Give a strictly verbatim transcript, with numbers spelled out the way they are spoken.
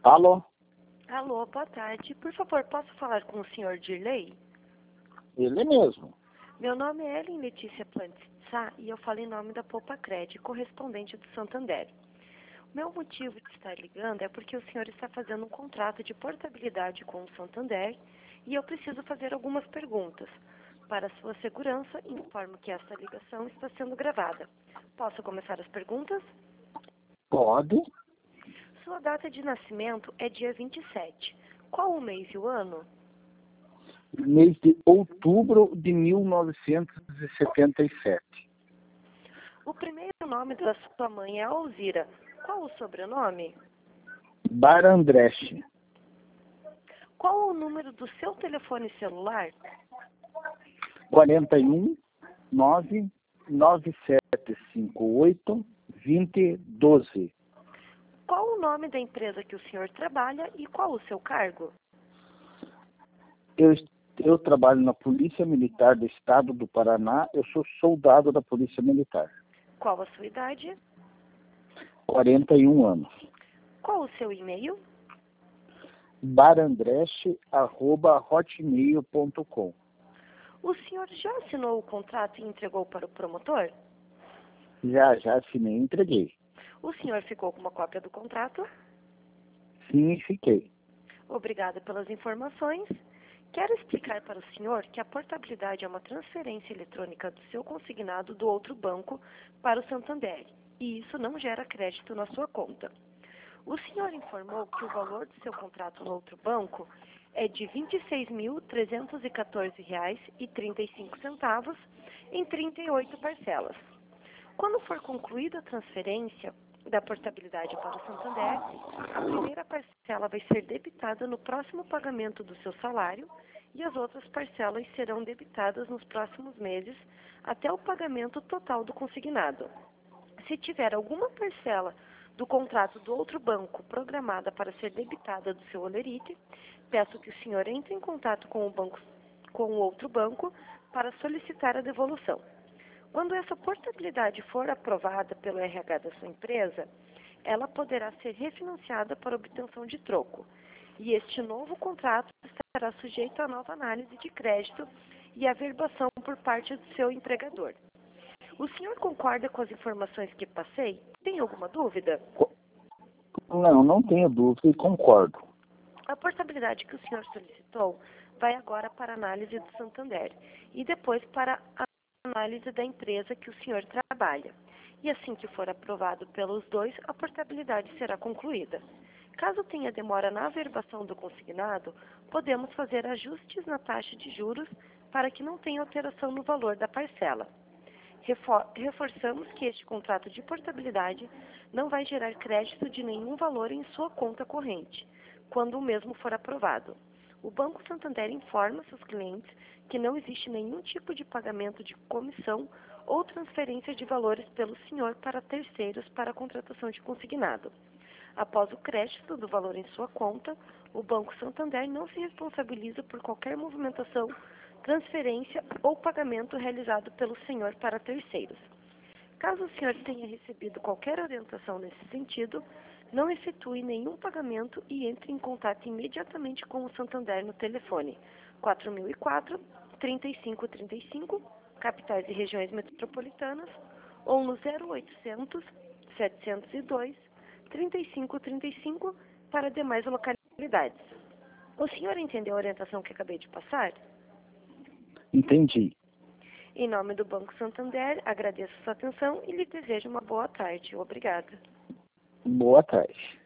Alô? Alô, boa tarde. Por favor, posso falar com o senhor Dirley? Ele mesmo. Meu nome é Ellen Letícia Plantes Sá e eu falo em nome da Poupa Cred, correspondente do Santander. O meu motivo de estar ligando é porque o senhor está fazendo um contrato de portabilidade com o Santander e eu preciso fazer algumas perguntas. Para sua segurança, informo que esta ligação está sendo gravada. Posso começar as perguntas? Pode. Sua data de nascimento é dia vinte e sete. Qual o mês e o ano? Mês de outubro de mil novecentos e setenta e sete. O primeiro nome da sua mãe é Alzira. Qual o sobrenome? Barandreche. Qual o número do seu telefone celular? quarenta e um, nove, nove sete cinco oito, vinte, doze. Qual o nome da empresa que o senhor trabalha e qual o seu cargo? Eu, eu trabalho na Polícia Militar do Estado do Paraná. Eu sou soldado da Polícia Militar. Qual a sua idade? quarenta e um anos. Qual o seu e-mail? barandreche arroba hotmail ponto com. O senhor já assinou o contrato e entregou para o promotor? Já, já assinei e entreguei. O senhor ficou com uma cópia do contrato? Sim, fiquei. Obrigada pelas informações. Quero explicar para o senhor que a portabilidade é uma transferência eletrônica do seu consignado do outro banco para o Santander, e isso não gera crédito na sua conta. O senhor informou que o valor do seu contrato no outro banco é de vinte e seis mil trezentos e quatorze reais e trinta e cinco centavos em trinta e oito parcelas. Quando for concluída a transferência da portabilidade para o Santander, a primeira parcela vai ser debitada no próximo pagamento do seu salário e as outras parcelas serão debitadas nos próximos meses até o pagamento total do consignado. Se tiver alguma parcela do contrato do outro banco programada para ser debitada do seu holerite, peço que o senhor entre em contato com o banco, com o outro banco para solicitar a devolução. Quando essa portabilidade for aprovada pelo R H da sua empresa, ela poderá ser refinanciada para obtenção de troco. E este novo contrato estará sujeito a nova análise de crédito e averbação por parte do seu empregador. O senhor concorda com as informações que passei? Tem alguma dúvida? Não, não tenho dúvida e concordo. A portabilidade que o senhor solicitou vai agora para a análise do Santander e depois para a análise da empresa que o senhor trabalha. E assim que for aprovado pelos dois, a portabilidade será concluída. Caso tenha demora na averbação do consignado, podemos fazer ajustes na taxa de juros para que não tenha alteração no valor da parcela. Refor- reforçamos que este contrato de portabilidade não vai gerar crédito de nenhum valor em sua conta corrente, quando o mesmo for aprovado. O Banco Santander informa seus clientes que não existe nenhum tipo de pagamento de comissão ou transferência de valores pelo senhor para terceiros para a contratação de consignado. Após o crédito do valor em sua conta, o Banco Santander não se responsabiliza por qualquer movimentação, transferência ou pagamento realizado pelo senhor para terceiros. Caso o senhor tenha recebido qualquer orientação nesse sentido, não efetue nenhum pagamento e entre em contato imediatamente com o Santander no telefone quatro mil e quatro, trinta e cinco trinta e cinco, capitais e regiões metropolitanas, ou no zero oitocentos, setecentos e dois, trinta e cinco trinta e cinco para demais localidades. O senhor entendeu a orientação que acabei de passar? Entendi. Em nome do Banco Santander, agradeço sua atenção e lhe desejo uma boa tarde. Obrigada. Boa tarde.